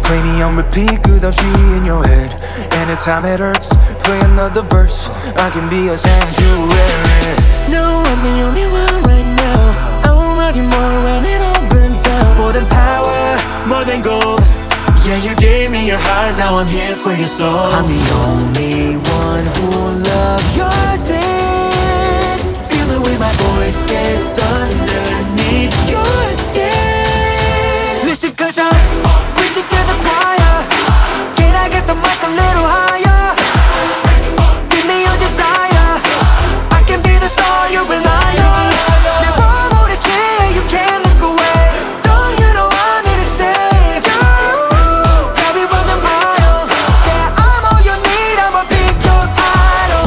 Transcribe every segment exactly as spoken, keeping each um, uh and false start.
Play me on repeat, 끝없이 in your head. Anytime it hurts, play another verse. I can be a sanctuary. No, I'm the only one right now. I will love you more when it all burns down. More than power, More than gold. Yeah, you gave me your heart, now I'm here for your soul. I'm the only one who'll love your sins. Feel the way my voice gets underneath your skin. Listen, cause I'm preaching to the choir. Can I get the mic a little higher? Give me your desire. I can be the star you rely on. Never hold a chair, you can't look away. Don't you know I'm here to save you? I'll be running wild. Yeah, I'm all you need, I'ma be your idol.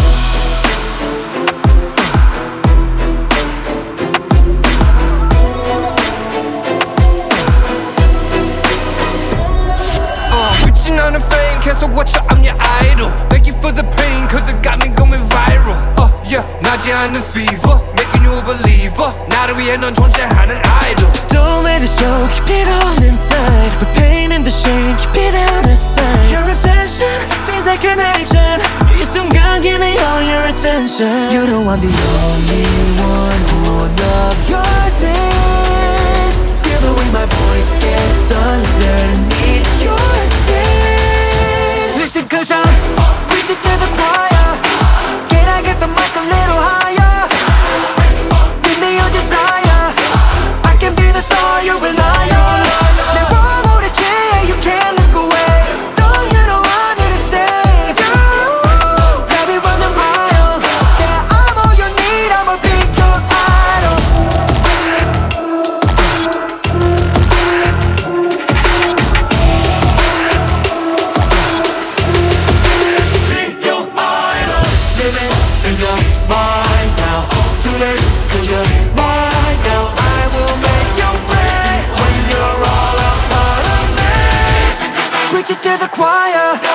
Uh, reaching on the fame, 계속 watch out, I'm your idol. Thank you for the pain, cause it got me going viral. Uh, yeah, 나지 않는 fever, making you a believer. 나를 위해 넌 존재하는 idol. Don't let it show, keep it all inside. The pain and the shame, keep it out of sight. Your obsession feels like an addiction. 이 순간, give me all your attention. You know I'm the only one who'll love your sins. Feel the way my voice gets underneath your skin. Listen, cause I'm preaching to the choir. Can I get the mic a little higher? Give me your desire. I can be the star you rely on. Never hold a chair, you can't look away. Don't you know I'm here to save you? I'll be running wild. Yeah, I'm all you need, I'ma be your idol. Be your idol. Living in your mind now. Too late, cause you're mine now. I will make you pay when you're all a part of me. Preach it to the choir.